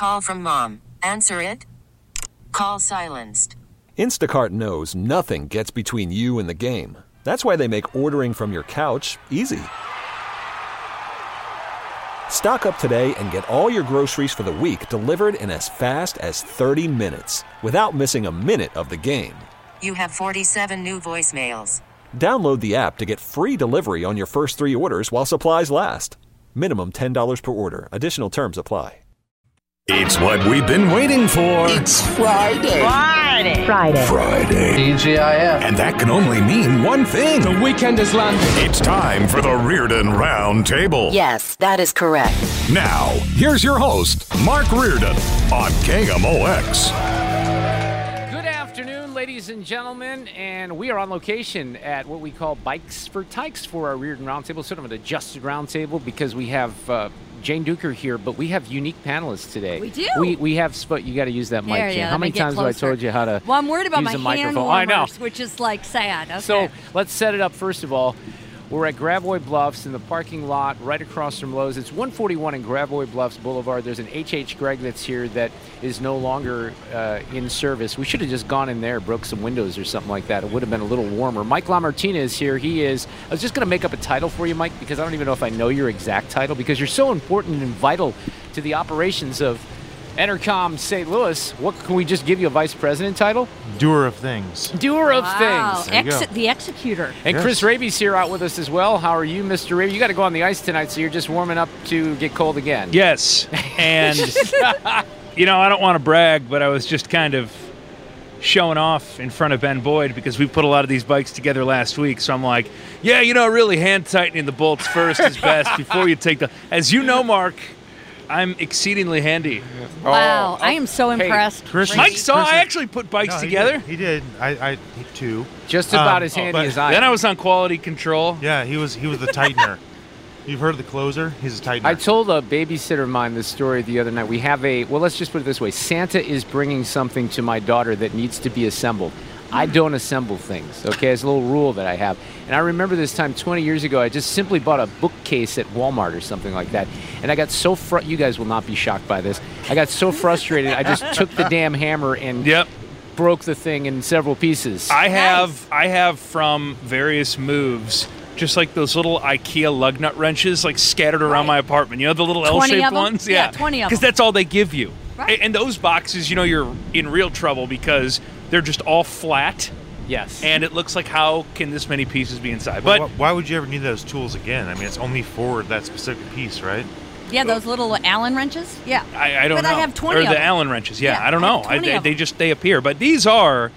call from mom. Answer it. Call silenced. Instacart knows nothing gets between you and the game. That's why they make ordering from your couch easy. Stock up today and get all your groceries for the week delivered in as fast as 30 minutes without missing a minute of the game. You have 47 new voicemails. Download the app to get free delivery on your first 3 orders while supplies last. Minimum $10 per order. Additional terms apply. It's what we've been waiting for. It's Friday. Friday. TGIF. And that can only mean one thing. The weekend is landed. It's time for the Reardon Round Table. Yes, that is correct. Now, here's your host, Mark Reardon on KMOX. Good afternoon, ladies and gentlemen, and we are on location at what we call Bikes for Tykes for our Reardon Roundtable, sort of an adjusted roundtable because we have Jane Duker here, but we have unique panelists today. We do. We have, you got to use that mic, There, Jane. yeah, How many times have I told you how to Well, I'm worried about use my a microphone? hand I know. warmers, which is like sad. Okay. So let's set it up first of all. We're at Gravois Bluffs in the parking lot right across from Lowe's. It's 141 in Gravois Bluffs Boulevard. There's an H.H. Gregg that's here that is no longer in service. We should have just gone in there, broke some windows or something like that. It would have been a little warmer. Mike LaMartina is here. I was just going to make up a title for you, Mike, because I don't even know if I know your exact title, because you're so important and vital to the operations of Entercom St. Louis. What, can we just give you a vice president title? Doer of things. Doer of wow. things. There you go. The executor. And Yes. Chris Raby's here out with us as well. How are you, Mr. Raby? You got to go on the ice tonight, so you're just warming up to get cold again. Yes, and I don't want to brag, but I was just kind of showing off in front of Ben Boyd because we put a lot of these bikes together last week. So I'm like, really hand tightening the bolts first is best before you take as you know, Mark, I'm exceedingly handy. Wow, I am so Hey, impressed. Mike saw I actually put bikes together. He did. I too. Just about as handy but as I Then am. I was on quality control. Yeah, he was the tightener. You've heard of the closer? He's a tightener. I told a babysitter of mine this story the other night. We have let's just put it this way. Santa is bringing something to my daughter that needs to be assembled. I don't assemble things, okay? It's a little rule that I have. And I remember this time 20 years ago, I just simply bought a bookcase at Walmart or something like that. And I got so you guys will not be shocked by this. I got so frustrated, I just took the damn hammer and broke the thing in several pieces. I have from various moves just like those little IKEA lug nut wrenches like scattered around my apartment. You know, the little 20 L-shaped of them? ones? Yeah, 20 of Because them. that's all they give you. Right. And those boxes, you're in real trouble because they're just all flat. Yes. And it looks like, how can this many pieces be inside? But But why would you ever need those tools again? I mean, it's only for that specific piece, right? Yeah, those little Allen wrenches. Yeah. I don't but know. I have 20 or of the them. Allen wrenches. Yeah, Yeah, I don't I know. have 20 of them. They appear. But these are...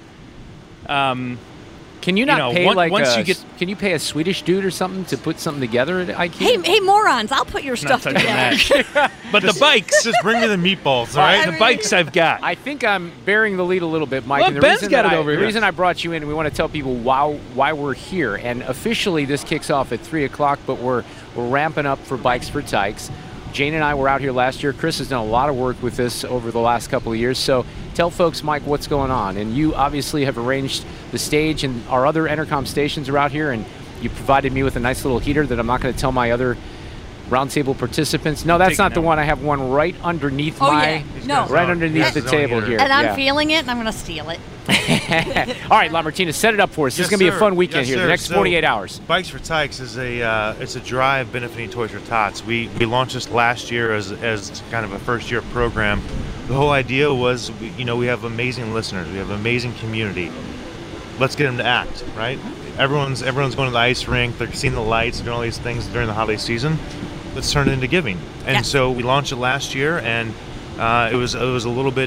Can you not pay can you pay a Swedish dude or something to put something together at IKEA? Hey, morons! I'll put your not stuff touching together. that. But the bikes, Just bring me the meatballs, all right? the bikes I've got. I think I'm bearing the lead a little bit, Mike. Well, and the Ben's reason got that it over The here. reason I brought you in, we want to tell people why we're here. And officially, this kicks off at 3 o'clock, but we're ramping up for Bikes for Tykes. Jane and I were out here last year. Chris has done a lot of work with this over the last couple of years. So tell folks, Mike, what's going on. And you obviously have arranged the stage, and our other Entercom stations are out here, and you provided me with a nice little heater that I'm not going to tell my other roundtable participants. No, that's not the one. I have one right underneath Oh, yeah. No. right underneath the table here. And I'm Yeah. feeling it, and I'm going to steal it. All right, LaMartina, set it up for us. This is going to be a fun weekend here, the next 48 hours. Bikes for Tykes is it's a drive benefiting Toys for Tots. We launched this last year as kind of a first year program. The whole idea was, we have amazing listeners, we have an amazing community. Let's get them to act, right? Everyone's going to the ice rink, they're seeing the lights, doing all these things during the holiday season. Let's turn it into giving. And so we launched it last year, and it was a little bit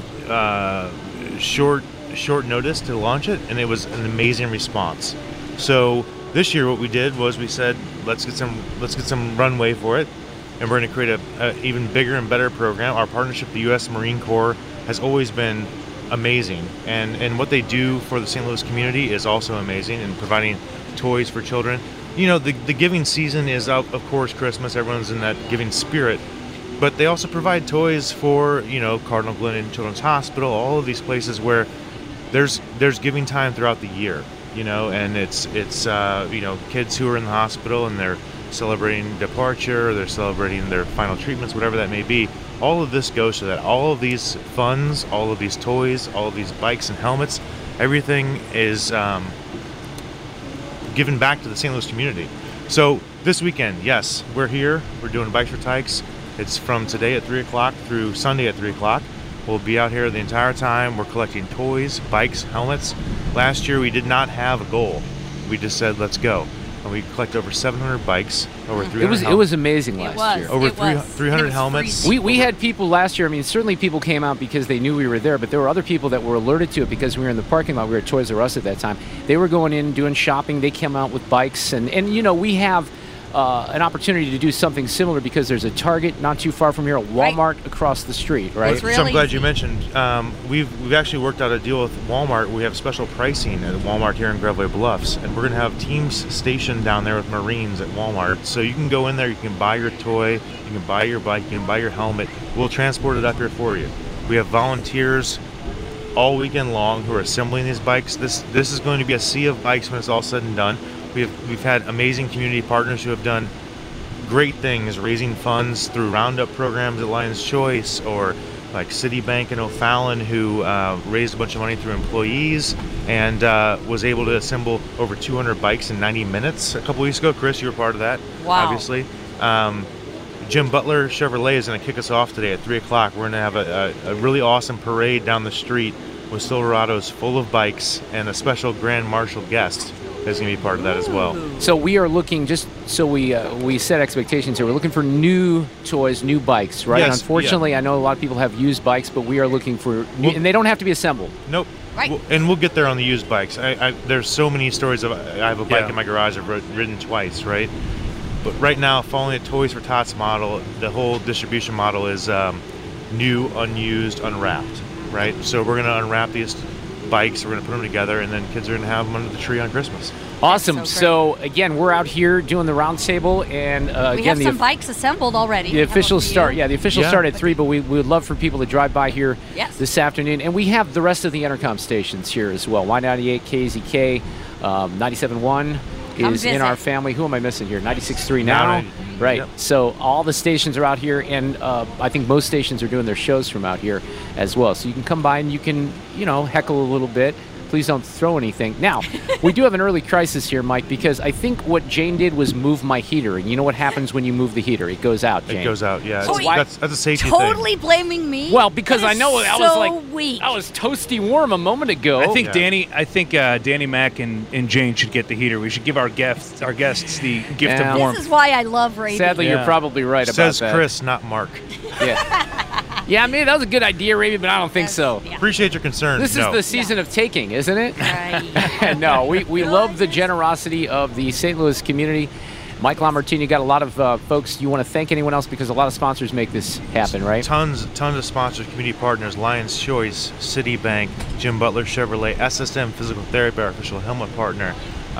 short notice to launch it, and it was an amazing response. So this year what we did was we said, let's get some runway for it, and we're going to create a even bigger and better program. Our partnership with the U.S. Marine Corps has always been amazing, and what they do for the St. Louis community is also amazing in providing toys for children. The giving season is, of course, Christmas. Everyone's in that giving spirit. But they also provide toys for, Cardinal Glennon Children's Hospital, all of these places where there's giving time throughout the year, and it's kids who are in the hospital and they're celebrating departure, or they're celebrating their final treatments, whatever that may be. all of this goes to that. All of these funds, all of these toys, all of these bikes and helmets, everything is given back to the St. Louis community. So this weekend, yes, we're here. We're doing Bikes for Tykes. It's from today at 3 o'clock through Sunday at 3 o'clock. We'll be out here the entire time. We're collecting toys, bikes, helmets. Last year we did not have a goal. We just said, let's go. And we collected over 700 bikes, over 300 It was amazing last year. Over 300 helmets. We had people last year. I mean, certainly people came out because they knew we were there, but there were other people that were alerted to it because we were in the parking lot. We were at Toys R Us at that time. They were going in, doing shopping. They came out with bikes. And you know, we have an opportunity to do something similar because there's a Target not too far from here, a Walmart across the street, right? So I'm glad you mentioned. We've actually worked out a deal with Walmart. We have special pricing at Walmart here in Gravois Bluffs, and we're going to have teams stationed down there with Marines at Walmart. So you can go in there, you can buy your toy, you can buy your bike, you can buy your helmet. We'll transport it up here for you. We have volunteers all weekend long who are assembling these bikes. This is going to be a sea of bikes when it's all said and done. We've had amazing community partners who have done great things, raising funds through roundup programs at Lion's Choice, or like Citibank in O'Fallon, who raised a bunch of money through employees and was able to assemble over 200 bikes in 90 minutes a couple weeks ago. Chris, you were part of that, obviously. Jim Butler Chevrolet is going to kick us off today at 3 o'clock. We're going to have a really awesome parade down the street with Silverados full of bikes, and a special Grand Marshal guest is going to be part of that as well. So we are looking, just so we set expectations here, we're looking for new toys, new bikes, right? Yes, Unfortunately, I know a lot of people have used bikes, but we are looking for new, and they don't have to be assembled. Nope. Right. And we'll get there on the used bikes. There's so many stories of, I have a bike in my garage I've ridden twice, right? But right now, following the Toys for Tots model, the whole distribution model is new, unused, unwrapped, right? So we're going to unwrap these bikes, we're going to put them together, and then kids are going to have them under the tree on Christmas. Awesome. So again, we're out here doing the round table, and we again, have some bikes assembled already. the official start. Yeah, the official start at 3, but we would love for people to drive by here this afternoon. And we have the rest of the intercom stations here as well. Y98, KZK, 97.1 is in our family. Who am I missing here? 96.3 now. Right. Yep. So all the stations are out here, and I think most stations are doing their shows from out here as well. So you can come by and you can, heckle a little bit. Please don't throw anything. Now, we do have an early crisis here, Mike, because I think what Jane did was move my heater. And you know what happens when you move the heater? It goes out, Jane. It goes out, yeah. So that's a safety totally thing. blaming me? Well, because I know I was like, weak. I was toasty warm a moment ago. I think Danny Mac and Jane should get the heater. We should give our guests the gift of warmth. This is why I love radio. Sadly, you're probably right about that. Says Chris, not Mark. Yeah, maybe that was a good idea, Ravi, but I don't think so. Yeah. Appreciate your concern. This is the season of taking, isn't it? Right. No, we love the generosity of the St. Louis community. Mike LaMartine, you got a lot of folks. You want to thank anyone else, because a lot of sponsors make this happen, right? Tons of sponsors, community partners, Lion's Choice, Citibank, Jim Butler Chevrolet, SSM Physical Therapy, our official helmet partner.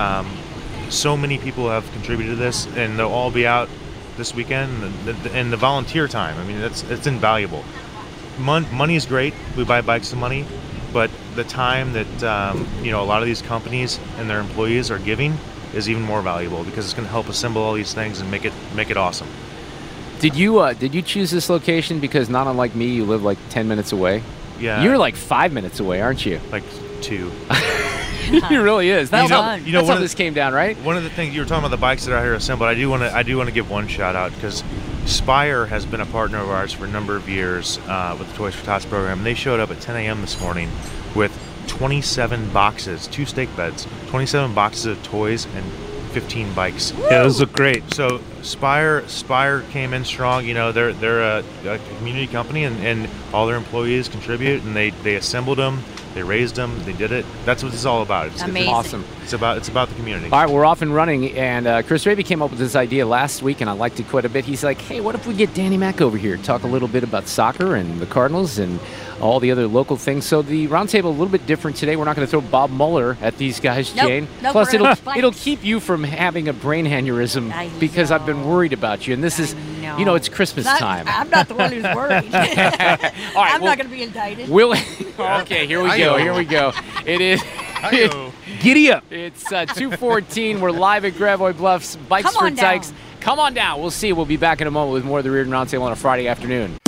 So many people have contributed to this, and they'll all be out this weekend, and the volunteer time. I mean, it's invaluable. Money is great. We buy bikes with money, but the time that a lot of these companies and their employees are giving is even more valuable, because it's going to help assemble all these things and make it awesome. Did you choose this location because, not unlike me, you live like 10 minutes away? Yeah. You're like 5 minutes away, aren't you? Like 2. It really is. That's how of this came down, right? One of the things you were talking about, the bikes that are out here assembled, I do want to give one shout out, because Spire has been a partner of ours for a number of years with the Toys for Tots program. They showed up at 10 a.m. this morning with 27 boxes, 2 stake beds, 27 boxes of toys, and 15 bikes. Woo! Yeah, those look great. So Spire came in strong. They're a community company, and all their employees contribute, and they assembled them. They raised them. They did it. That's what this is all about. It's amazing. Awesome. It's about the community. All right, we're off and running, and Chris Raby came up with this idea last week, and I liked it quite a bit. He's like, hey, what if we get Danny Mac over here, talk a little bit about soccer and the Cardinals and all the other local things. So the roundtable a little bit different today. We're not going to throw Bob Mueller at these guys, Jane. Nope, Plus, it'll keep you from having a brain aneurysm, because I've been worried about you. And this is, it's Christmas time. I'm not the one who's worried. All right, I'm not going to be indicted. Okay, here we go. It is. Giddy up. It's 2:14. We're live at Gravois Bluffs. Bikes for Tykes. Come on down. We'll see. We'll be back in a moment with more of the Reardon Roundtable on a Friday afternoon.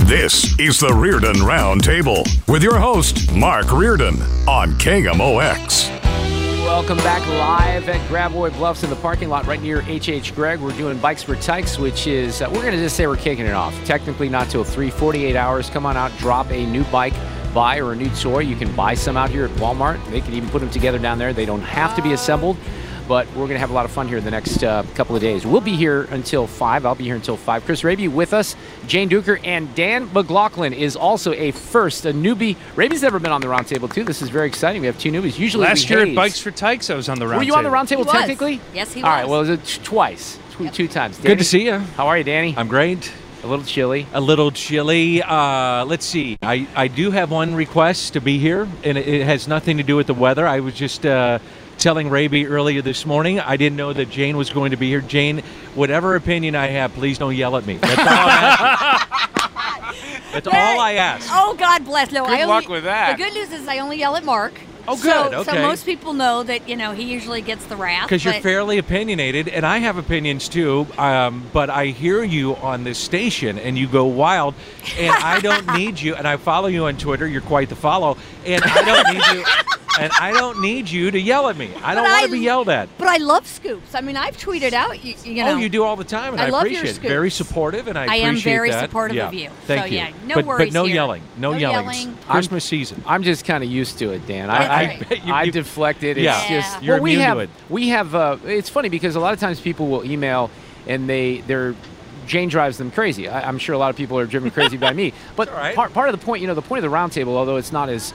This is the Reardon Roundtable with your host, Mark Reardon, on KMOX. Welcome back live at Gravois Bluffs in the parking lot right near H.H. Gregg. We're doing Bikes for Tykes, which is, we're going to just say we're kicking it off. Technically not till 48 hours. Come on out, drop a new bike, buy or a new toy. You can buy some out here at Walmart. They can even put them together down there. They don't have to be assembled, but we're going to have a lot of fun here the next couple of days. We'll be here until 5. I'll be here until 5. Chris Raby with us, Jane Duker, and Dan McLaughlin is also a newbie. Raby's never been on the roundtable, too. This is very exciting. We have 2 newbies. Usually last year at Bikes for Tykes, I was on the roundtable. Were you on the roundtable technically? Yes, he was. All right, well, it was twice. Two times. Danny, Good to see you. How are you, Danny? I'm great. A little chilly. A little chilly. Let's see. I do have one request to be here, and it has nothing to do with the weather. I was just telling Raby earlier this morning, I didn't know that Jane was going to be here. Jane, whatever opinion I have, please don't yell at me. That's all I ask. That's all I ask. Oh, God bless. No, Good luck with that. The good news is I only yell at Mark. Oh, good. So Okay. most people know that, he usually gets the wrath. Because you're but- fairly opinionated, and I have opinions too, but I hear you on this station, and you go wild, and I don't need you, and I follow you on Twitter, you're quite the follow, and I don't need you, and I don't need you to yell at me. I don't want to be yelled at. But I love scoops. I mean, I've tweeted out, you know. Oh, you do all the time, and I I love appreciate your it. scoops. Very supportive, and I appreciate am very that. supportive Yeah. of you. Thank So, you. yeah, no but worries no here. yelling. No yelling. yelling. Christmas season. I'm just kind of used to it, Dan. I bet I you- deflected. It's Yeah. just You're we immune have to it. we have. It's funny because a lot of times people will email and they're Jane drives them crazy. I'm sure a lot of people are driven crazy by me. But All right. part of the point, the point of the roundtable, although it's not as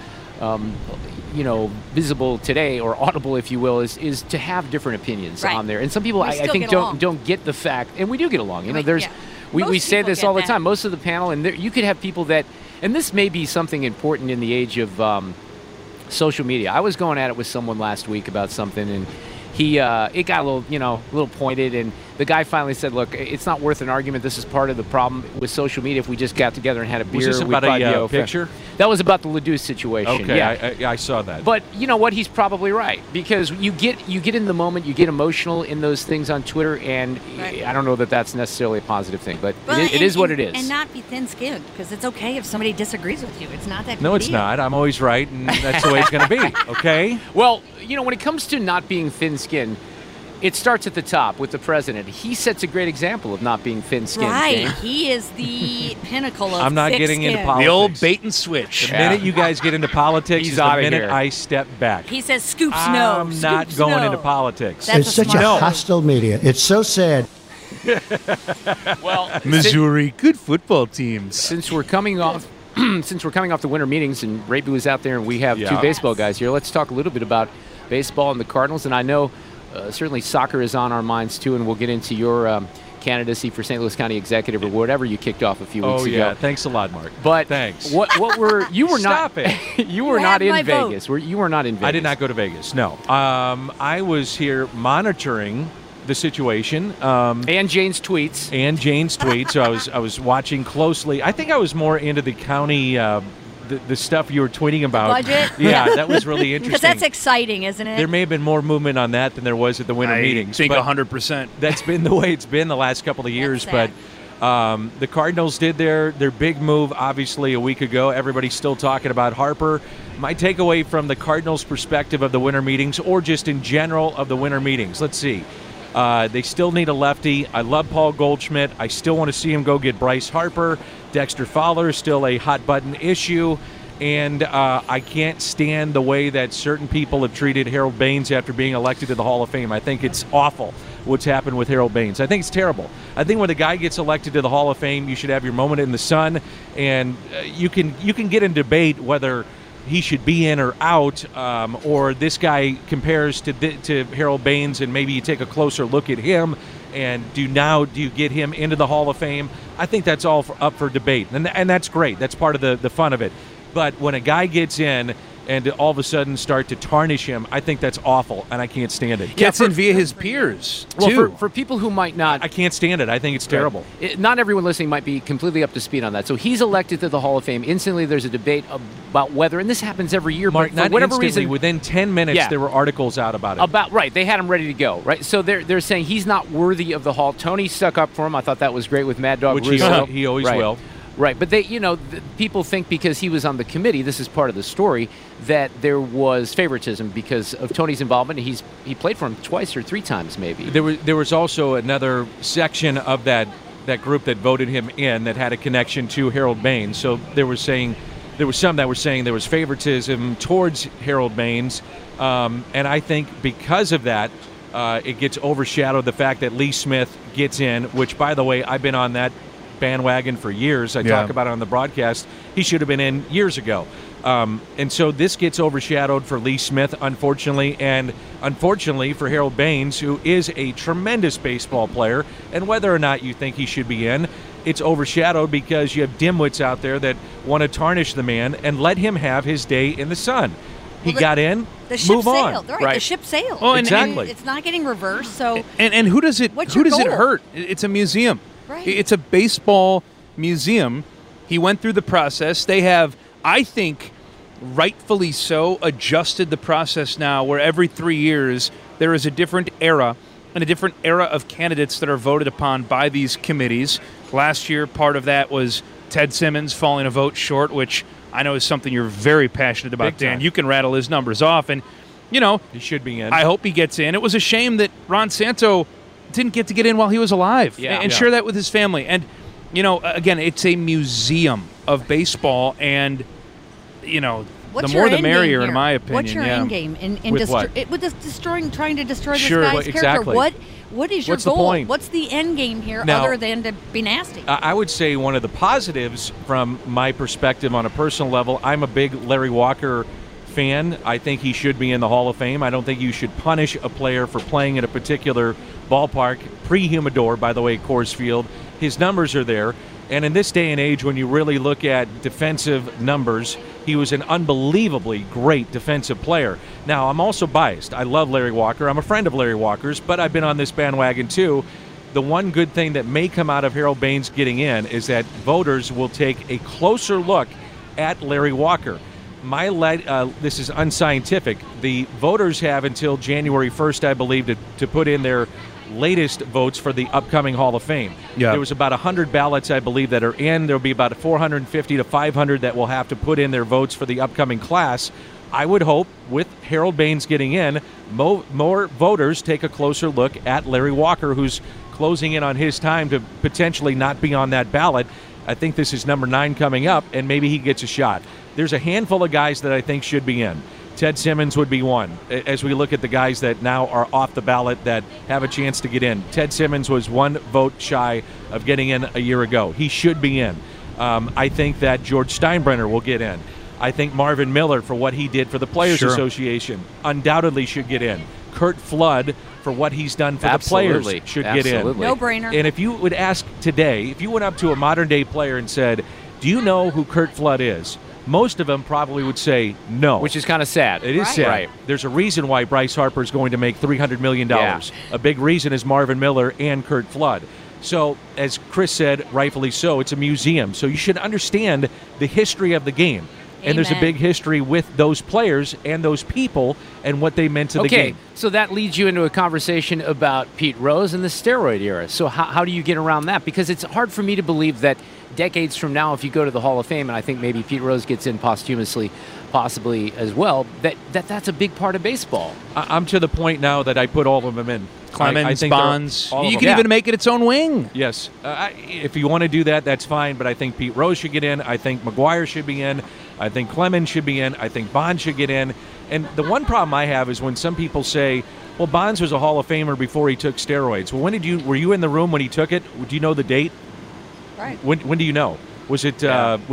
visible today or audible, if you will, is to have different opinions Right. on there. And some people, We I still think, get along. don't get the fact, and we do get along. Right, There's yeah. we Most say people this get all the that. time. Most of the panel, and you could have people that, and this may be something important in the age of social media. I was going at it with someone last week about something, and it got a little pointed, and the guy finally said, "Look, it's not worth an argument. This is part of the problem with social media. If we just got together and had a beer, Was this we'd about probably be a okay." picture? That was about the Ledoux situation. Okay, Yeah. I saw that. But you know what? He's probably right, because you get in the moment, you get emotional in those things on Twitter, and Right. I don't know that that's necessarily a positive thing, but Well, it is what it is. And not be thin-skinned, because it's okay if somebody disagrees with you. It's not that No, big it's deal. not. I'm always right, and that's the way it's going to be. Okay. Well, when it comes to not being thin-skinned, it starts at the top with the president. He sets a great example of not being thin-skinned. Right. Jane. He is the pinnacle of I'm not thick getting into skin. politics. The old bait and switch. The minute you guys get into politics He's is the outta minute here. I step back. He says scoops no. I'm not scoops going no. into politics. That's It's such a smart move. hostile media. It's so sad. Well, Missouri, good football teams. since we're coming off the winter meetings, and Raby was out there, and we have Yeah. two baseball guys here, let's talk a little bit about baseball and the Cardinals. And I know certainly soccer is on our minds too, and we'll get into your candidacy for St. Louis County Executive or whatever you kicked off a few weeks Oh ago. yeah, thanks a lot, Mark. But thanks. What were you were Stop not it. you were You not have my in vote. Vegas. You were not in Vegas. I did not go to Vegas. No, I was here monitoring the situation And Jane's tweets. and Jane's tweet. So I was watching closely. I think I was more into the county. The stuff you were tweeting about. budget? Yeah, that was really interesting. Because that's exciting, isn't it? There may have been more movement on that than there was at the winter I meetings. think but 100%. that's been the way it's been the last couple of years. That's But the Cardinals did their big move, obviously, a week ago. Everybody's still talking about Harper. My takeaway from the Cardinals' perspective of the winter meetings, or just in general of the winter meetings, let's see. They still need a lefty. I love Paul Goldschmidt. I still want to see him go get Bryce Harper. Dexter Fowler is still a hot-button issue. And I can't stand the way that certain people have treated Harold Baines after being elected to the Hall of Fame. I think it's awful what's happened with Harold Baines. I think it's terrible. I think when a guy gets elected to the Hall of Fame, you should have your moment in the sun, and you can get in debate whether he should be in or out, or this guy compares to Harold Baines, and maybe you take a closer look at him. And do you get him into the Hall of Fame? I think that's all up for debate, and that's great. That's part of the fun of it. But when a guy gets in and all of a sudden start to tarnish him, I think that's awful, and I can't stand it. Gets in via his peers, Well, too. for people who might not, I can't stand it. I think it's terrible. Not everyone listening might be completely up to speed on that. So he's elected to the Hall of Fame. Instantly, there's a debate about whether, and this happens every year, Mark, but for not whatever instantly, reason, within 10 minutes, Yeah. there were articles out about it. right, they had him ready to go, right? So they're saying he's not worthy of the Hall. Tony stuck up for him. I thought that was great with Mad Dog Which Russo. he always Right. will. Right, but people think because he was on the committee, this is part of the story, that there was favoritism because of Tony's involvement. He played for him twice or 3 times, maybe. There was also another section of that group that voted him in that had a connection to Harold Baines. So there was some that were saying there was favoritism towards Harold Baines, and I think because of that, it gets overshadowed the fact that Lee Smith gets in. Which, by the way, I've been on that bandwagon for years. I talk about it on the broadcast. He should have been in years ago. And so this gets overshadowed for Lee Smith, unfortunately, and unfortunately for Harold Baines, who is a tremendous baseball player. And whether or not you think he should be in, it's overshadowed because you have dimwits out there that want to tarnish the man and let him have his day in the sun. He got in, the ship move on. sailed. Right, the ship sailed. Well, exactly. And it's not getting reversed, so... And who does it hurt? It's a museum. Right. It's a baseball museum. He went through the process. They have, I think, rightfully so, adjusted the process now where every 3 years there is a different era and a different era of candidates that are voted upon by these committees. Last year, part of that was Ted Simmons falling a vote short, which I know is something you're very passionate about, Dan. You can rattle his numbers off, and, he should be in. I hope he gets in. It was a shame that Ron Santo didn't get to get in while he was alive and share that with his family. And, again, it's a museum of baseball, and, What's the more your the merrier, here? in my opinion. What's your end game in With what? trying to destroy Sure, this guy's exactly. character? What is your What's the goal? point? What's the end game here Now, other than to be nasty? I would say one of the positives from my perspective on a personal level, I'm a big Larry Walker fan. I think he should be in the Hall of Fame. I don't think you should punish a player for playing in a particular ballpark, pre-Humidor, by the way, Coors Field. His numbers are there. And in this day and age, when you really look at defensive numbers, he was an unbelievably great defensive player. Now, I'm also biased. I love Larry Walker. I'm a friend of Larry Walker's, but I've been on this bandwagon too. The one good thing that may come out of Harold Baines getting in is that voters will take a closer look at Larry Walker. This is unscientific. The voters have until January 1st, I believe, to put in their latest votes for the upcoming Hall of Fame. Yeah. There was about 100 ballots, I believe, that are in. There'll be about 450 to 500 that will have to put in their votes for the upcoming class. I would hope, with Harold Baines getting in, more voters take a closer look at Larry Walker, who's closing in on his time to potentially not be on that ballot. I think this is number 9 coming up, and maybe he gets a shot. There's a handful of guys that I think should be in. Ted Simmons would be one. As we look at the guys that now are off the ballot that have a chance to get in, Ted Simmons was 1 vote shy of getting in a year ago. He should be in. I think that George Steinbrenner will get in. I think Marvin Miller, for what he did for the Players Association, undoubtedly should get in. Curt Flood, for what he's done for the players, should get in. No brainer. And if you would ask today, if you went up to a modern-day player and said, do you know who Curt Flood is? Most of them probably would say no. Which is kind of sad. It is sad. Right. There's a reason why Bryce Harper is going to make $300 million. Yeah. A big reason is Marvin Miller and Curt Flood. So, as Chris said, rightfully so, it's a museum. So you should understand the history of the game. And there's a big history with those players and those people and what they meant to the game. Okay, so that leads you into a conversation about Pete Rose and the steroid era. So how do you get around that? Because it's hard for me to believe that decades from now, if you go to the Hall of Fame, and I think maybe Pete Rose gets in posthumously, possibly as well, that's a big part of baseball. I'm to the point now that I put all of them in. Clemens, I think Bonds. You can them. even make it its own wing. Yes. If you want to do that, that's fine, but I think Pete Rose should get in. I think McGwire should be in. I think Clemens should be in. I think Bonds should get in. And the one problem I have is when some people say, well, Bonds was a Hall of Famer before he took steroids. Well, were you in the room when he took it? Do you know the date? Right. When do you know? Was it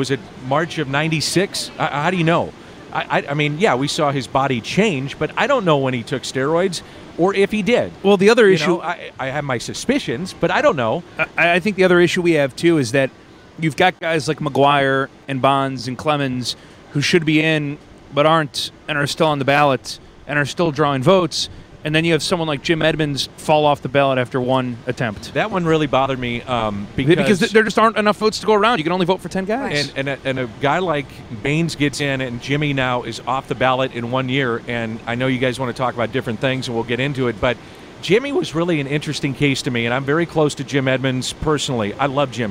March of '96? How do you know? I mean, yeah, we saw his body change, but I don't know when he took steroids or if he did. Well, the other issue... I have my suspicions, but I don't know. I think the other issue we have, too, is that you've got guys like McGwire and Bonds and Clemens who should be in but aren't and are still on the ballot and are still drawing votes. And then you have someone like Jim Edmonds fall off the ballot after one attempt. That one really bothered me because there just aren't enough votes to go around. You can only vote for 10 guys. And a guy like Baines gets in, and Jimmy now is off the ballot in 1 year. And I know you guys want to talk about different things, and we'll get into it. But Jimmy was really an interesting case to me, and I'm very close to Jim Edmonds personally. I love Jimmy.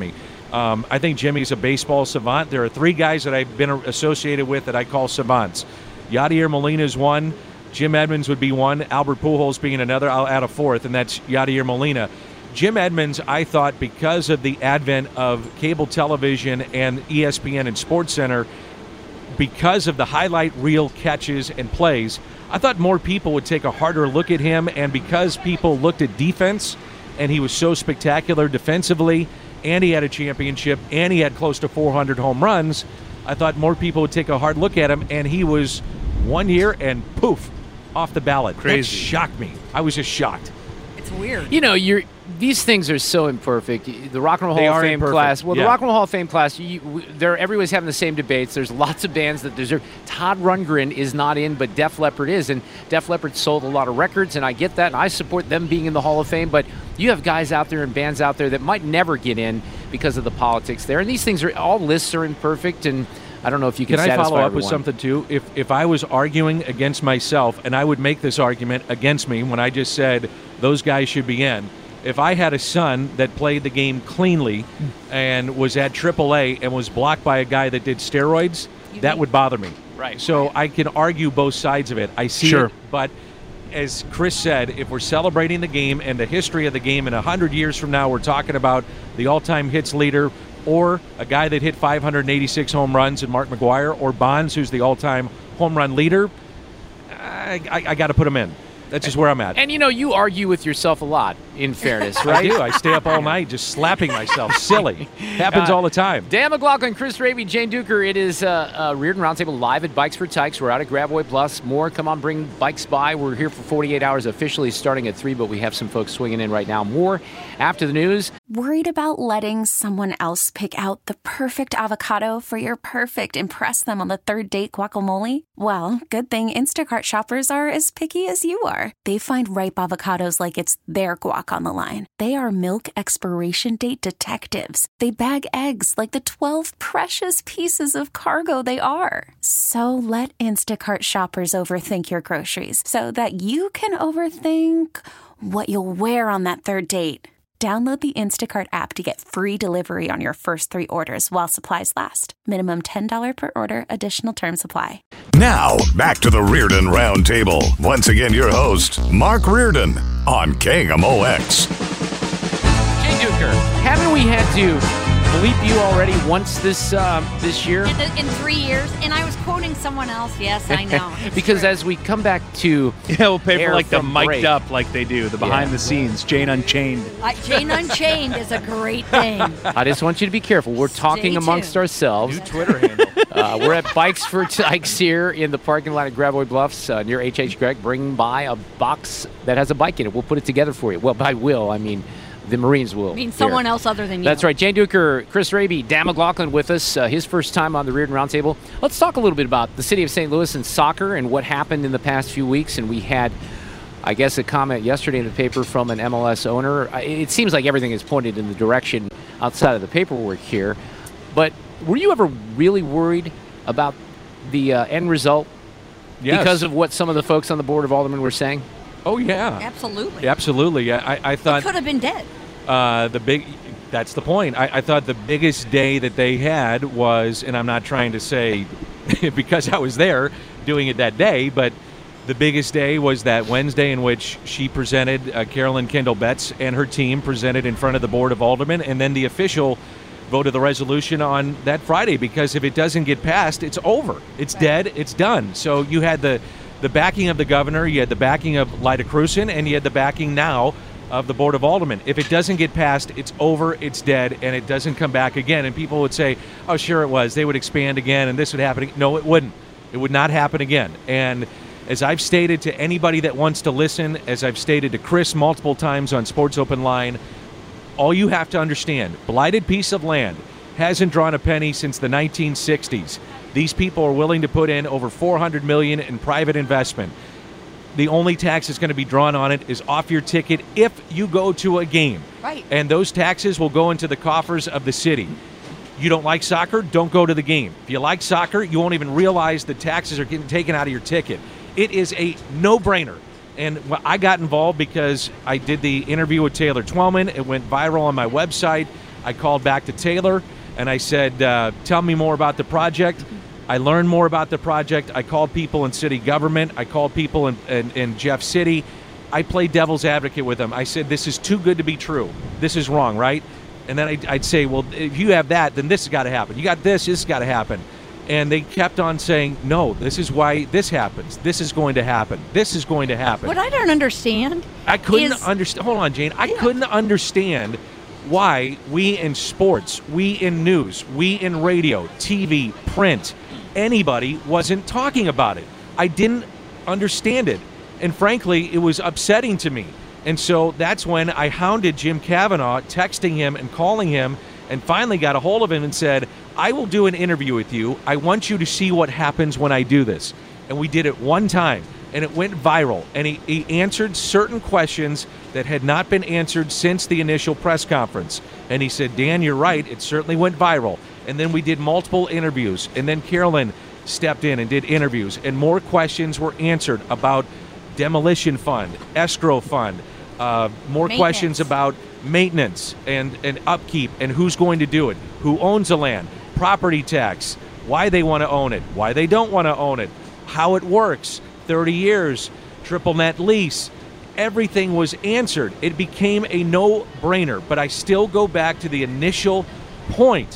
I think Jimmy's a baseball savant. There are 3 guys that I've been associated with that I call savants. Yadier Molina is one. Jim Edmonds would be one. Albert Pujols being another. I'll add a 4th, and that's Yadier Molina. Jim Edmonds, I thought, because of the advent of cable television and ESPN and SportsCenter, because of the highlight reel catches and plays, I thought more people would take a harder look at him. And because people looked at defense, and he was so spectacular defensively, and he had a championship, and he had close to 400 home runs, I thought more people would take a hard look at him. And he was 1 year and poof, off the ballot. Crazy. That shocked me. I was just shocked. It's weird. You know, these things are so imperfect. The Rock and Roll They Hall of are Fame imperfect. class. Well, Yeah. the Rock and Roll Hall of Fame class, everybody's having the same debates. There's lots of bands that deserve. Todd Rundgren is not in, but Def Leppard is, and Def Leppard sold a lot of records, and I get that, and I support them being in the Hall of Fame. But you have guys out there and bands out there that might never get in because of the politics there. And these things all lists are imperfect, and I don't know if you can I satisfy follow up everyone. with something too? If I was arguing against myself, and I would make this argument against me when I just said those guys should be in. If I had a son that played the game cleanly and was at AAA and was blocked by a guy that did steroids, that would bother me. Right. So I can argue both sides of it. I see Sure. it, but as Chris said, if we're celebrating the game and the history of the game, and 100 years from now we're talking about the all-time hits leader, or a guy that hit 586 home runs in Mark McGwire, or Bonds, who's the all-time home run leader, I got to put him in. That's just where I'm at. And, you argue with yourself a lot, in fairness, right? I do. I stay up all night just slapping myself. Silly. Happens all the time. Dan McLaughlin, Chris Raby, Jane Duker. It is Reardon Roundtable live at Bikes for Tykes. We're out at Gravois Bluffs. More, come on, bring bikes by. We're here for 48 hours, officially starting at 3, but we have some folks swinging in right now. More after the news. Worried about letting someone else pick out the perfect avocado for your perfect impress them on the 3rd date guacamole? Well, good thing Instacart shoppers are as picky as you are. They find ripe avocados like it's their guac on the line. They are milk expiration date detectives. They bag eggs like the 12 precious pieces of cargo they are. So let Instacart shoppers overthink your groceries so that you can overthink what you'll wear on that 3rd date. Download the Instacart app to get free delivery on your first 3 orders while supplies last. Minimum $10 per order. Additional terms apply. Now, back to the Reardon Roundtable. Once again, your host, Mark Reardon, on KMOX. Jane Duker, haven't we had to bleep you already once this year? In 3 years, and I was quoting someone else. Yes, I know. Because as we come back to We'll pay air for the from mic'd break. up like they do, the behind the scenes, Jane Unchained. Jane Unchained is a great thing. I just want you to be careful. We're talking amongst ourselves. New Twitter handle. We're at Bikes for Tykes here in the parking lot at Gravois Bluffs near H.H. Gregg. Bring by a box that has a bike in it. We'll put it together for you. Well, I mean the Marines will. I mean, someone else other than you. That's right. Jane Duker, Chris Raby, Dan McLaughlin with us. His first time on the Reardon Roundtable. Let's talk a little bit about the city of St. Louis and soccer and what happened in the past few weeks. And we had, I guess, a comment yesterday in the paper from an MLS owner. It seems like everything is pointed in the direction outside of the paperwork here. But were you ever really worried about the end result Yes. because of what some of the folks on the Board of Aldermen were saying? Oh, yeah. Absolutely. Absolutely. I thought Could have been dead. that's the point. I thought the biggest day that they had was, and I'm not trying to say because I was there doing it that day, but the biggest day was that Wednesday in which she presented, Carolyn Kendall Betts and her team presented in front of the Board of Aldermen, and then the official voted the resolution on that Friday, because if it doesn't get passed, it's over. It's dead. It's done. So you had the backing of the governor, you had the backing of Lyda Krewson, and you had the backing now of the Board of Aldermen. If it doesn't get passed, it's over, it's dead, and it doesn't come back again. And people would say, oh, sure it was. They would expand again, and this would happen. No, it wouldn't. It would not happen again. And as I've stated to anybody that wants to listen, as I've stated to Chris multiple times on Sports Open Line, all you have to understand, blighted piece of land hasn't drawn a penny since the 1960s. These people are willing to put in over $400 million in private investment. The only tax that's going to be drawn on it is off your ticket if you go to a game. Right. And those taxes will go into the coffers of the city. You don't like soccer? Don't go to the game. If you like soccer, you won't even realize the taxes are getting taken out of your ticket. It is a no-brainer. And I got involved because I did the interview with Taylor Twellman. It went viral on my website. I called back to Taylor, and I said, tell me more about the project. I learned more about the project. I called people in city government. I called people in Jeff City. I played devil's advocate with them. I said, this is too good to be true. This is wrong, right? And then I'd say, well, if you have that, then this has got to happen. You got this has got to happen. And they kept on saying, no, this is why this happens. This is going to happen. This is going to happen. What I don't understand I couldn't understand. Hold on, Jane. I couldn't understand why we in sports, we in news, we in radio, TV, print, anybody wasn't talking about it. I didn't understand it. And frankly, it was upsetting to me. And so that's when I hounded Jim Kavanaugh, texting him and calling him, and finally got a hold of him and said, I will do an interview with you. I want you to see what happens when I do this. And we did it one time, and it went viral. And he answered certain questions that had not been answered since the initial press conference. And he said, Dan, you're right. It certainly went viral. And then we did multiple interviews. And then Carolyn stepped in and did interviews. And more questions were answered about demolition fund, escrow fund, more questions about maintenance and upkeep and who's going to do it, who owns the land, property tax, why they want to own it, why they don't want to own it, how it works, 30 years, triple net lease. Everything was answered. It became a no-brainer, but I still go back to the initial point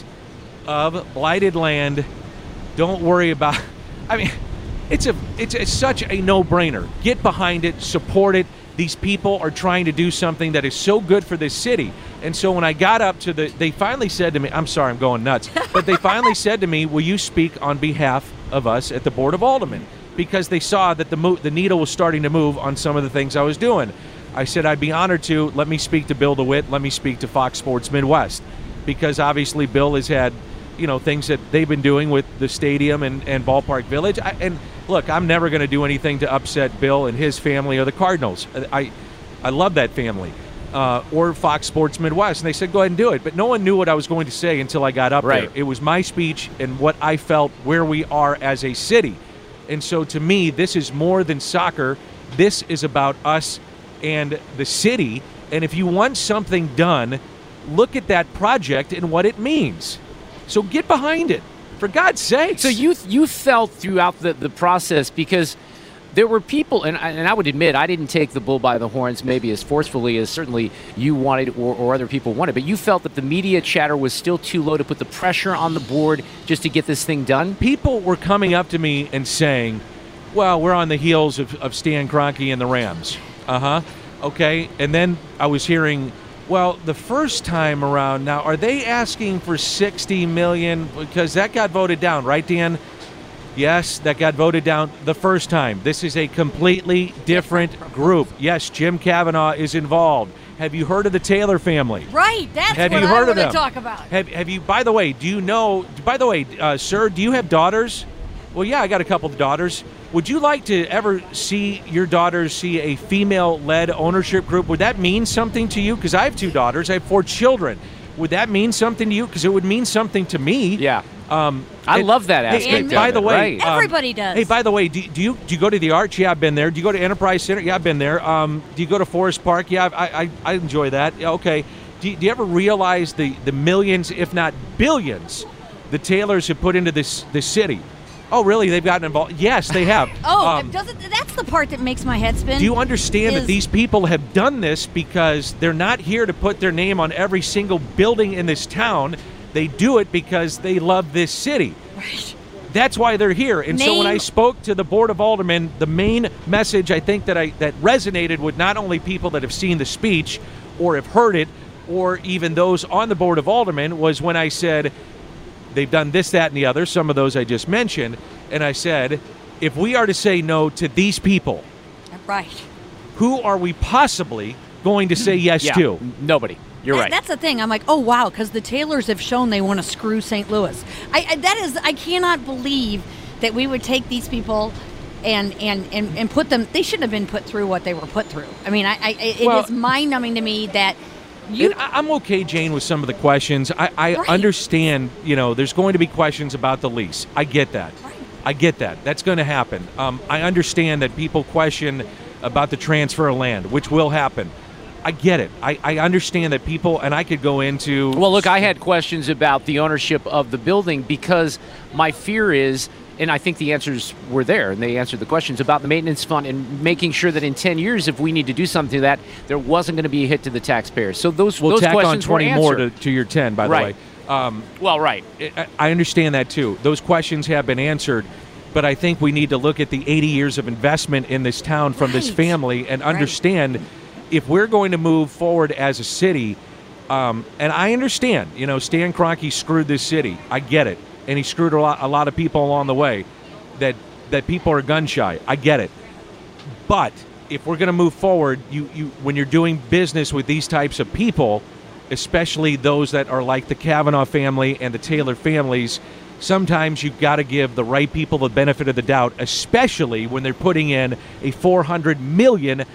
of blighted land. Don't worry about, I mean, it's such a no-brainer. Get behind it, support it. These people are trying to do something that is so good for this city. And so when I got up to they finally said to me, I'm sorry, I'm going nuts, but they finally said to me, will you speak on behalf of us at the Board of Aldermen? Because they saw that the needle was starting to move on some of the things I was doing. I said, I'd be honored to. Let me speak to Bill DeWitt. Let me speak to Fox Sports Midwest. Because obviously Bill has had, things that they've been doing with the stadium and Ballpark Village. And look, I'm never going to do anything to upset Bill and his family or the Cardinals. I love that family. Or Fox Sports Midwest. And they said, go ahead and do it. But no one knew what I was going to say until I got up there. It was my speech and what I felt where we are as a city. And so to me, this is more than soccer. This is about us and the city. And if you want something done, look at that project and what it means. So get behind it, for God's sake. So you felt throughout the process, because there were people, and I would admit I didn't take the bull by the horns maybe as forcefully as certainly you wanted or other people wanted, but you felt that the media chatter was still too low to put the pressure on the board just to get this thing done? People were coming up to me and saying, well, we're on the heels of Stan Kroenke and the Rams. Okay. And then I was hearing, well, the first time around, now, are they asking for $60 million? Because that got voted down, right, Dan? Yes, that got voted down the first time. This is a completely different group. Yes, Jim Kavanaugh is involved. Have you heard of the Taylor family? Right, that's what I want to talk about. Have you, by the way, sir, do you have daughters? Well, yeah, I got a couple of daughters. Would you like to ever see your daughters see a female-led ownership group? Would that mean something to you? Because I have 2 daughters. I have 4 children. Would that mean something to you? Because it would mean something to me. Yeah. I love that aspect. By the way, everybody does. Hey, by the way, do you go to the Arch? Yeah, I've been there. Do you go to Enterprise Center? Yeah, I've been there. Do you go to Forest Park? Yeah, I enjoy that. Yeah, okay. Do you ever realize the millions, if not billions, the Taylors have put into this city? Oh, really? They've gotten involved? Yes, they have. That's the part that makes my head spin. Do you understand that these people have done this because they're not here to put their name on every single building in this town? They do it because they love this city. Right. That's why they're here. And so when I spoke to the Board of Aldermen, the main message I think that resonated with not only people that have seen the speech or have heard it, or even those on the Board of Aldermen, was when I said, they've done this, that, and the other, some of those I just mentioned, and I said, if we are to say no to these people, right, who are we possibly going to say yes to? Nobody. You're right. That's the thing. I'm like, oh, wow, because the Taylors have shown they want to screw St. Louis. I cannot believe that we would take these people and put them, they shouldn't have been put through what they were put through. I mean, it is mind-numbing to me that I'm okay, Jane, with some of the questions. I understand, there's going to be questions about the lease. I get that. Right. I get that. That's going to happen. I understand that people question about the transfer of land, which will happen. I get it. I understand that people, and I could go into... Well, look, I had questions about the ownership of the building because my fear is, and I think the answers were there, and they answered the questions about the maintenance fund and making sure that in 10 years, if we need to do something to that, there wasn't going to be a hit to the taxpayers. So those tack questions on 20 were more answered. to your 10, by the way. Well, right. I understand that, too. Those questions have been answered, but I think we need to look at the 80 years of investment in this town from this family and understand if we're going to move forward as a city, and I understand, Stan Kroenke screwed this city. I get it. And he screwed a lot of people along the way, that people are gun shy. I get it. But if we're going to move forward, you when you're doing business with these types of people, especially those that are like the Kavanaugh family and the Taylor families, sometimes you've got to give the right people the benefit of the doubt, especially when they're putting in a $400 million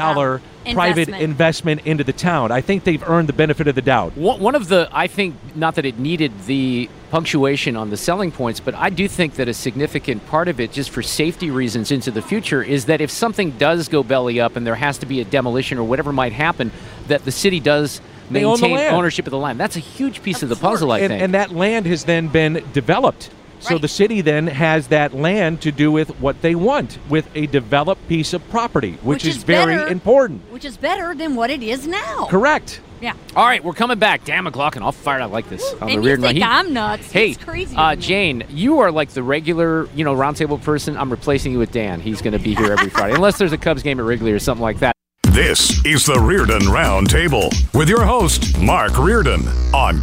private investment into the town. I think they've earned the benefit of the doubt. One of the, I think, not that it needed the punctuation on the selling points, but I do think that a significant part of it, just for safety reasons into the future, is that if something does go belly up and there has to be a demolition or whatever might happen, that the city does maintain ownership of the land. That's a huge piece of the puzzle, I think. And that land has then been developed. So the city then has that land to do with what they want, with a developed piece of property, which is very important. Which is better than what it is now. Correct. Yeah. All right, we're coming back. Dan McLaughlin, all fired up like this. On And the you think I'm nuts. Hey, it's crazy. Jane, you are like the regular, roundtable person. I'm replacing you with Dan. He's going to be here every Friday, unless there's a Cubs game at Wrigley or something like that. This is the Reardon Roundtable with your host, Mark Reardon, on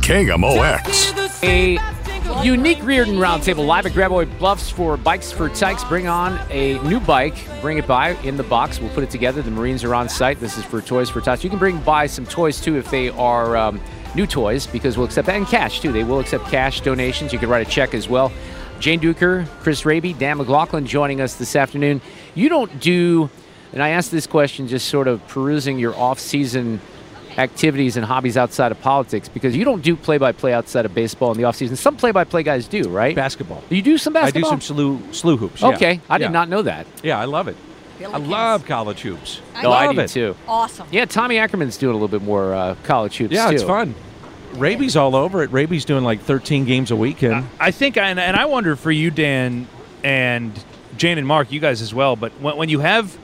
KMOX. A unique Reardon Roundtable live at Graboid Bluffs for Bikes for Tykes. Bring on a new bike, bring it by in the box. We'll put it together. The Marines are on site. This is for Toys for Tots. You can bring by some toys, too, if they are new toys, because we'll accept that, and cash, too. They will accept cash donations. You can write a check as well. Jane Duker, Chris Raby, Dan McLaughlin joining us this afternoon. You don't do, and I asked this question just sort of perusing your off-season activities and hobbies outside of politics, because you don't do play-by-play outside of baseball in the offseason. Some play-by-play guys do, right? Basketball. You do some basketball? I do some slew hoops. Okay. I did not know that. Yeah, I love it. I love college hoops. I do too. Awesome. Yeah, Tommy Ackerman's doing a little bit more college hoops, yeah, too. It's fun. Raby's all over it. Raby's doing like 13 games a weekend. I think, and I wonder for you, Dan, and Jane and Mark, you guys as well, but when you have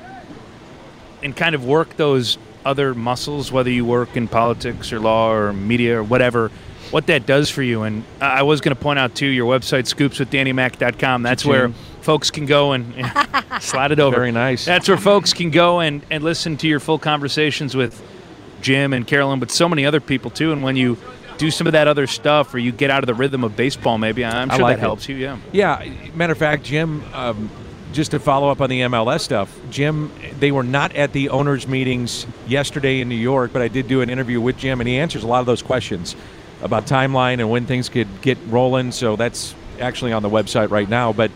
and kind of work those other muscles, whether you work in politics or law or media or whatever, what that does for you. And I was going to point out, too, your website, scoopswithdannymac.com. That's where folks can go and slide it over. Very nice. That's where folks can go and listen to your full conversations with Jim and Carolyn, but so many other people, too. And when you do some of that other stuff, or you get out of the rhythm of baseball, maybe, I'm sure that helps you, yeah. Yeah, matter of fact, Jim, just to follow up on the MLS stuff, Jim, they were not at the owners' meetings yesterday in New York, but I did do an interview with Jim, and he answers a lot of those questions about timeline and when things could get rolling. So that's actually on the website right now. But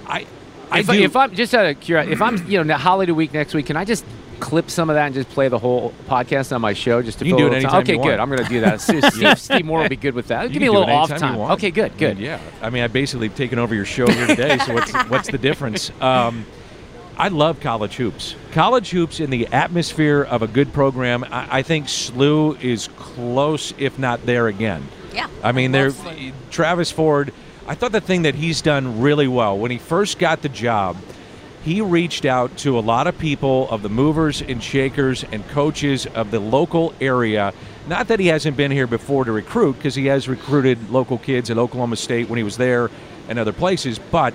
if I'm just out of curiosity, if I'm holiday week next week, can I just clip some of that and just play the whole podcast on my show just to you can do it anytime Okay, you want. good. I'm going to do that. Steve Moore will be good with that. Give me a little off time. Okay, good. Yeah. I mean, I basically taken over your show here today, so what's the difference? I love college hoops. College hoops in the atmosphere of a good program, I think SLU is close, if not there again. Yeah. I mean, Travis Ford, I thought the thing that he's done really well, when he first got the job, he reached out to a lot of people of the movers and shakers and coaches of the local area. Not that he hasn't been here before to recruit, because he has recruited local kids at Oklahoma State when he was there and other places, but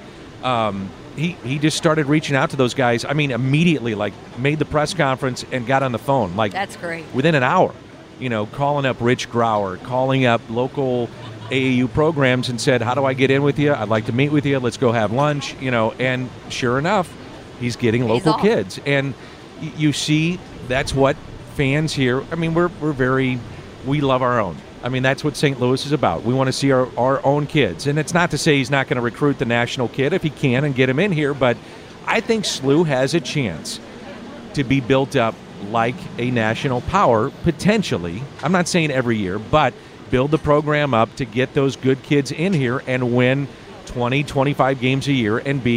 he just started reaching out to those guys. I mean, immediately, like, made the press conference and got on the phone. Like, that's great. Within an hour, calling up Rich Grauer, calling up local AAU programs and said, how do I get in with you? I'd like to meet with you. Let's go have lunch, and sure enough, he's getting local kids. And you see, that's what fans here, I mean, we love our own. I mean, that's what St. Louis is about. We want to see our own kids. And it's not to say he's not going to recruit the national kid if he can and get him in here, but I think SLU has a chance to be built up like a national power, potentially. I'm not saying every year, but build the program up to get those good kids in here and win 20, 25 games a year and be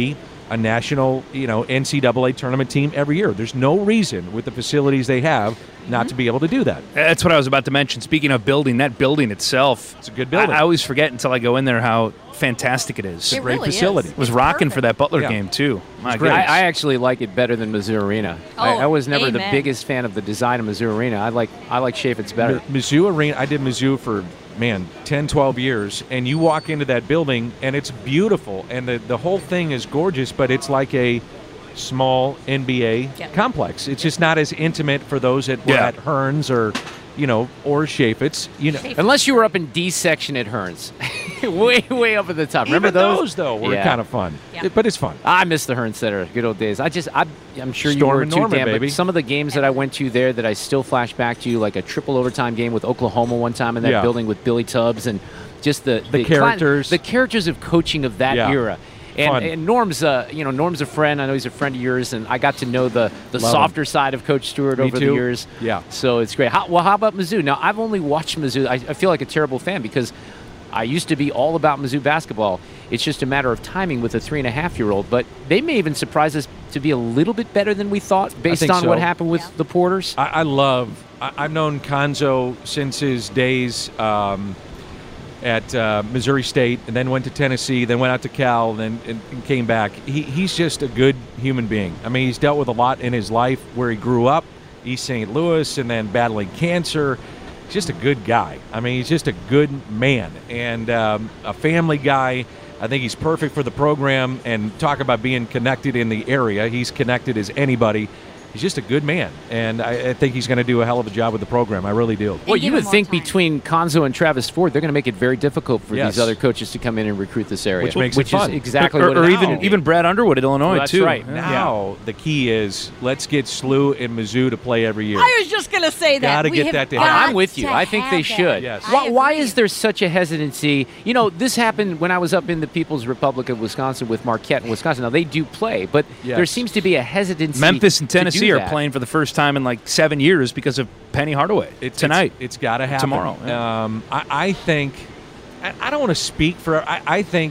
a national, NCAA tournament team every year. There's no reason with the facilities they have not to be able to do that. That's what I was about to mention. Speaking of building, that building itself, it's a good building. I always forget until I go in there how fantastic it is. It It's a great really facility. is. It was It's rocking perfect. for that Butler Yeah. game, too. My great. goodness. I actually like it better than Mizzou Arena. I Oh, was never the amen. biggest fan of the design of Mizzou Arena. I like Chaffetz better. Mizzou Arena, I did Mizzou for, 10, 12 years, and you walk into that building, and it's beautiful, and the whole thing is gorgeous, but it's like a small NBA Yep. complex. It's just not as intimate for those that were Yeah. at Hearns or Chaffetz. Unless you were up in D section at Hearns. way up at the top. Remember Even those? though, were Yeah. kind of fun. Yeah. But it's fun. I miss the Hearns Center, good old days. I'm sure you Storm were and too, Norman, Dan, baby. but some of the games that I went to there that I still flash back to, like a triple overtime game with Oklahoma one time in that Yeah. building with Billy Tubbs and just the characters. the characters of coaching of that Yeah. era. Fun. And Norm's Norm's a friend. I know he's a friend of yours, and I got to know the Love softer side of Coach Stewart Me over too. the years. Yeah. So it's great. How about Mizzou? Now, I've only watched Mizzou. I feel like a terrible fan because I used to be all about Mizzou basketball. It's just a matter of timing with a 3.5-year-old. But they may even surprise us to be a little bit better than we thought based think on so. what happened with Yeah. the Porters. I've known Konzo since his days at Missouri State, and then went to Tennessee, then went out to Cal, and came back. He's just a good human being. I mean, he's dealt with a lot in his life where he grew up, East St. Louis, and then battling cancer. He's just a good guy. I mean, he's just a good man and a family guy. I think he's perfect for the program, and talk about being connected in the area. He's connected as anybody. He's just a good man, and I think he's going to do a hell of a job with the program. I really do. Well, give you him would more think time. between Konzo and Travis Ford, they're going to make it very difficult for Yes. these other coaches to come in and recruit this area, Which makes it fun. is exactly or what it is. even Brad Underwood at Illinois, Well, that's too. right. Yeah. Now the key is let's get SLU and Mizzou to play every year. I was just going to say that. Gotta We get have that to got happen. I'm with you. to I think they have should. that. Yes. I Why agree. is there such a hesitancy? This happened when I was up in the People's Republic of Wisconsin with Marquette in Wisconsin. Now, they do play, but Yes. there seems to be a hesitancy. Memphis and to do Tennessee are that. playing for the first time in like 7 years because of Penny Hardaway tonight. It's got to happen Tomorrow, yeah. I think. I don't want to speak for. I think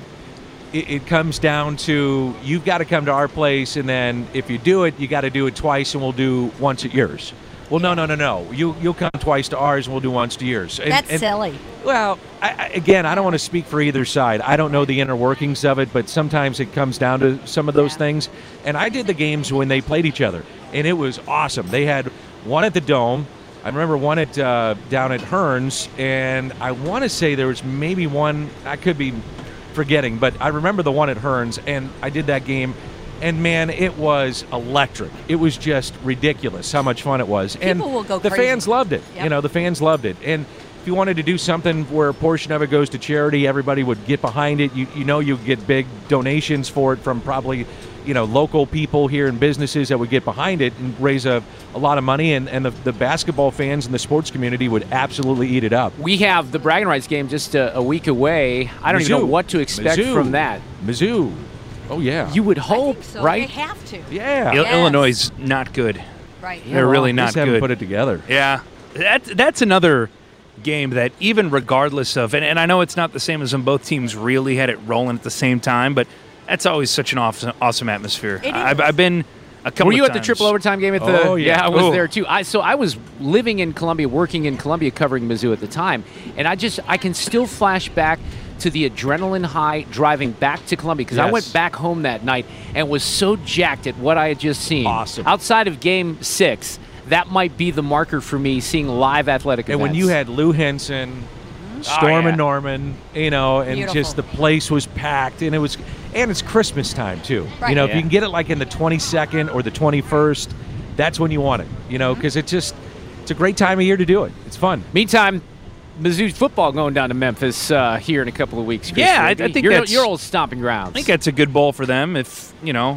it comes down to you've got to come to our place, and then if you do it, you got to do it twice, and we'll do once at yours. Well, no. You'll come twice to ours, and we'll do once to yours. That's silly. Well, again, I don't want to speak for either side. I don't know the inner workings of it, but sometimes it comes down to some of those things. And I did the games when they played each other, and it was awesome. They had one at the Dome. I remember one at down at Hearns, and I want to say there was maybe one. I could be forgetting, but I remember the one at Hearns, and I did that game. And, man, it was electric. It was just ridiculous how much fun it was. And People will go the crazy. fans loved it. Yep. The fans loved it. And if you wanted to do something where a portion of it goes to charity, everybody would get behind it. You get big donations for it from probably, local people here and businesses that would get behind it and raise a lot of money. And the basketball fans and the sports community would absolutely eat it up. We have the bragging rights game just a week away. I don't even know Mizzou. what to expect Mizzou. from that. Mizzou. Oh, yeah. You would I hope, think so. right? They have to. Yeah. Yes. Illinois is not good. Right. They're really Just not haven't good. put it together. Yeah, that's another game that even regardless of, and I know it's not the same as when both teams really had it rolling at the same time, but that's always such an awesome atmosphere. It is. I've been a couple Were you of at the times. triple overtime game at the? Oh, yeah. I was Oh. there too. I was living in Columbia, working in Columbia, covering Mizzou at the time, and I can still flash back to the adrenaline high driving back to Columbia because I Yes. went back home that night and was so jacked at what I had just seen. Awesome. Outside of Game 6, that might be the marker for me seeing live athletic And events. when you had Lou Henson, Storm yeah. and Norman, and Beautiful. just the place was packed, and it's Christmas time too. Right. If Yeah. you can get it like in the 22nd or the 21st, that's when you want it. Because it's a great time of year to do it. It's fun. Meantime, Mizzou football going down to Memphis here in a couple of weeks. Chris Yeah, I Rigby. think your that's- your old stomping grounds. I think that's a good bowl for them. If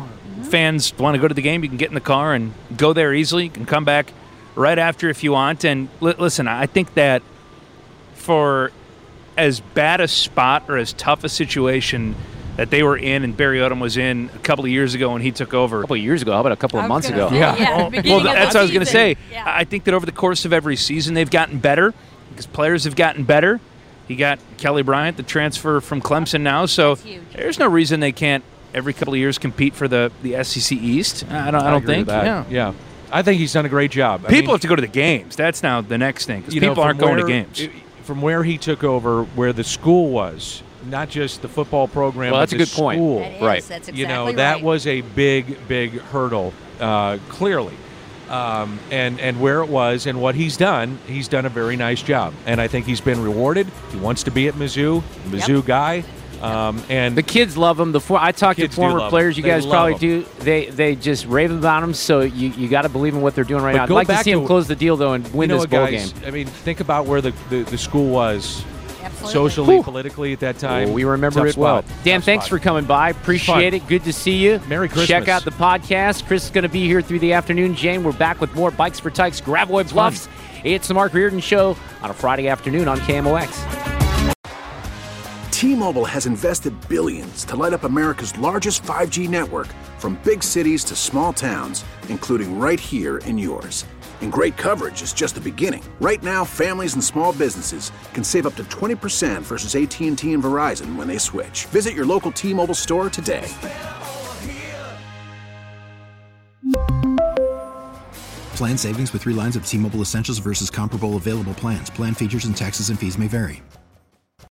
fans want to go to the game, you can get in the car and go there easily. You can come back right after if you want. And listen, I think that for as bad a spot or as tough a situation that they were in and Barry Odom was in a couple of years ago when he took over. a couple of years ago. How about a couple of months ago? Yeah. Well, beginning of that's the what I was going to season. say. Yeah. I think that over the course of every season, they've gotten better because players have gotten better. You got Kelly Bryant, the transfer from Clemson now, so That's huge. there's no reason they can't every couple of years compete for the SEC East? I don't agree think. with that. Yeah. I think he's done a great job. People have to go to the games. That's now the next thing, because people aren't going to games. From where he took over, where the school was, not just the football program, well, but that's a the good point. school. That is, Right. That's exactly That right. was a big hurdle, clearly. And where it was and what he's done a very nice job. And I think he's been rewarded. He wants to be at Mizzou, guy. And the kids love him. I talked to kids do former love players. him. You They guys love probably him. do. They just rave about him. So you got to believe in what they're doing right now. I'd go like to back see him to- close the deal though and win this bowl guys, game. I mean, think about where the school was Absolutely. socially, politically at that time. Well, we remember Tough it well. spot. Dan, Tough thanks spot. for coming by. Appreciate it. Good to see you. Merry Christmas. Check out the podcast. Chris is going to be here through the afternoon. Jane, we're back with more Bikes for Tykes, Gravois Bluffs. It's the Mark Reardon Show on a Friday afternoon on KMOX. T-Mobile has invested billions to light up America's largest 5G network, from big cities to small towns, including right here in yours. And great coverage is just the beginning. Right now, families and small businesses can save up to 20% versus AT&T and Verizon when they switch. Visit your local T-Mobile store today. Plan savings with 3 lines of T-Mobile Essentials versus comparable available plans. Plan features and taxes and fees may vary.